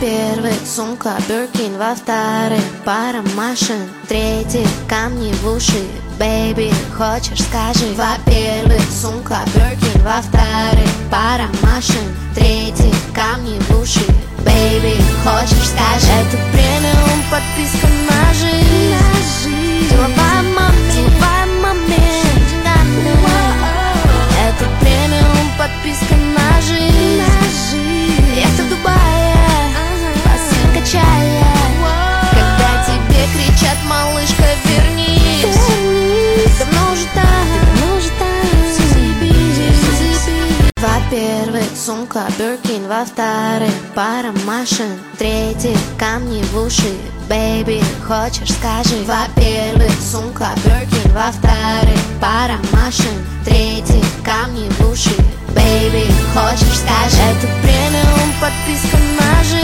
Во-первых, сумка Birkin, во-вторых, пара машин, в-третьих, камни в уши. Baby, хочешь, скажи. Во-первых, сумка Birkin, во-вторых, пара машин, в-третьих, камни в уши. Baby, хочешь, скажи. Это премиум подписка на жизнь. Деловая момент. Это премиум подписка на жизнь. Яхта в Дубае, бассейн качая. Когда тебе кричат: малышка, вернись, давно уже там. Во-первых, сумка Birkin, во-вторых, пара машин, в-третьих, камни в уши. Baby, хочешь, скажи. Во-первых, сумка Birkin, во-вторых, пара машин, в-третьих, камни в уши. Baby, хочешь, скажи. Это премиум подписка на жизнь.